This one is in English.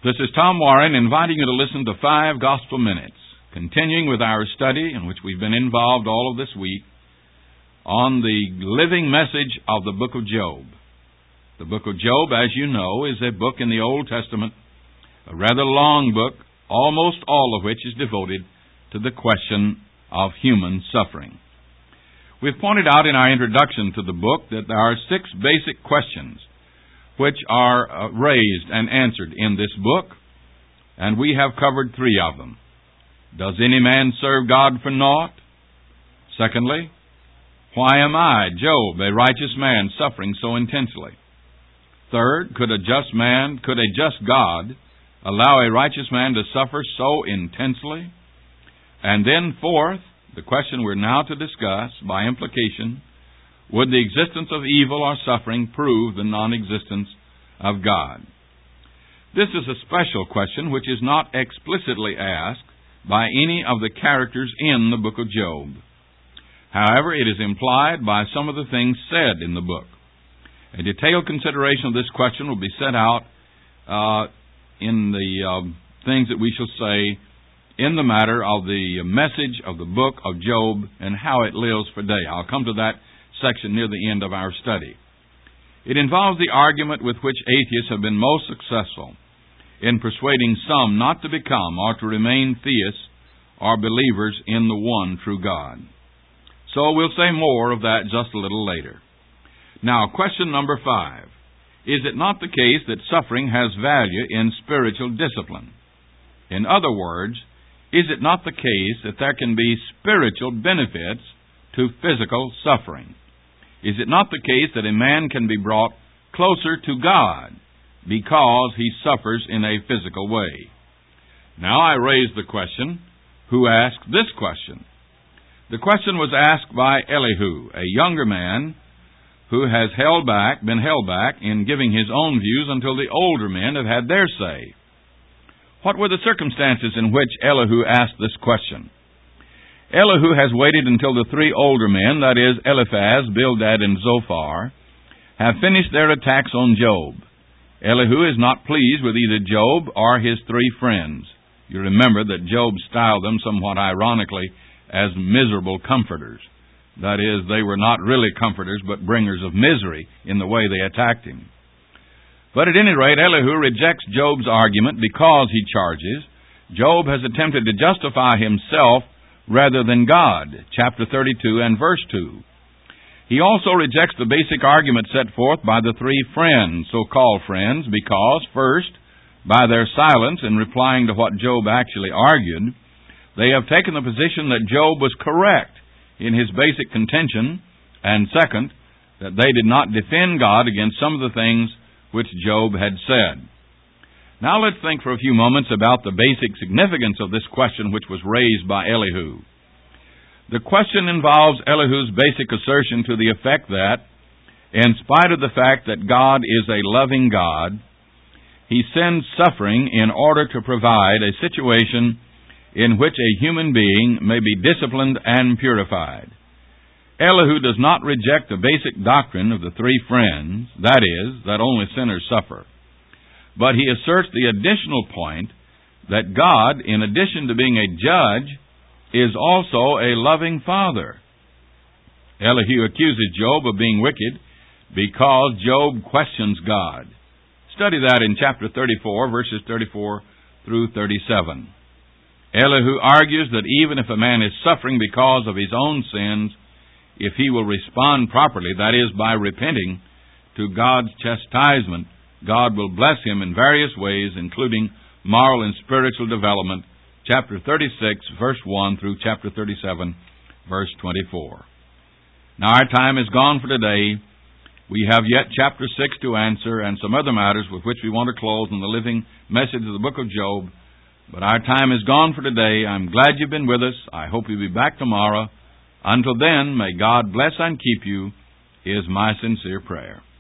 This is Tom Warren inviting you to listen to 5 Gospel Minutes, continuing with our study in which we've been involved all of this week on the living message of the book of Job. The book of Job, as you know, is a book in the Old Testament, a rather long book, almost all of which is devoted to the question of human suffering. We've pointed out in our introduction to the book that there are 6 basic questions which are raised and answered in this book, and we have covered 3 of them. Does any man serve God for naught? Secondly, why am I, Job, a righteous man, suffering so intensely? Third, could a just God allow a righteous man to suffer so intensely? And then fourth, the question we're now to discuss, by implication, would the existence of evil or suffering prove the non-existence of God? This is a special question which is not explicitly asked by any of the characters in the book of Job. However, it is implied by some of the things said in the book. A detailed consideration of this question will be set out in the things that we shall say in the matter of the message of the book of Job and how it lives for day. I'll come to that section near the end of our study. It involves the argument with which atheists have been most successful in persuading some not to become or to remain theists or believers in the one true God. So we'll say more of that just a little later. Now, question number 5. Is it not the case that suffering has value in spiritual discipline? In other words, is it not the case that there can be spiritual benefits to physical suffering? Is it not the case that a man can be brought closer to God because he suffers in a physical way? Now I raise the question, who asked this question? The question was asked by Elihu, a younger man who has been held back in giving his own views until the older men have had their say. What were the circumstances in which Elihu asked this question? Elihu has waited until the 3 older men, that is, Eliphaz, Bildad, and Zophar, have finished their attacks on Job. Elihu is not pleased with either Job or his 3 friends. You remember that Job styled them somewhat ironically as miserable comforters. That is, they were not really comforters, but bringers of misery in the way they attacked him. But at any rate, Elihu rejects Job's argument because, he charges, Job has attempted to justify himself rather than God, chapter 32 and verse 2. He also rejects the basic argument set forth by the 3 friends, so-called friends, because, first, by their silence in replying to what Job actually argued, they have taken the position that Job was correct in his basic contention, and second, that they did not defend God against some of the things which Job had said. Now let's think for a few moments about the basic significance of this question which was raised by Elihu. The question involves Elihu's basic assertion to the effect that, in spite of the fact that God is a loving God, He sends suffering in order to provide a situation in which a human being may be disciplined and purified. Elihu does not reject the basic doctrine of the 3 friends, that is, that only sinners suffer. But he asserts the additional point that God, in addition to being a judge, is also a loving Father. Elihu accuses Job of being wicked because Job questions God. Study that in chapter 34, verses 34 through 37. Elihu argues that even if a man is suffering because of his own sins, if he will respond properly, that is, by repenting to God's chastisement, God will bless him in various ways, including moral and spiritual development, chapter 36, verse 1 through chapter 37, verse 24. Now our time is gone for today. We have yet chapter 6 to answer and some other matters with which we want to close in the living message of the book of Job. But our time is gone for today. I'm glad you've been with us. I hope you'll be back tomorrow. Until then, may God bless and keep you, is my sincere prayer.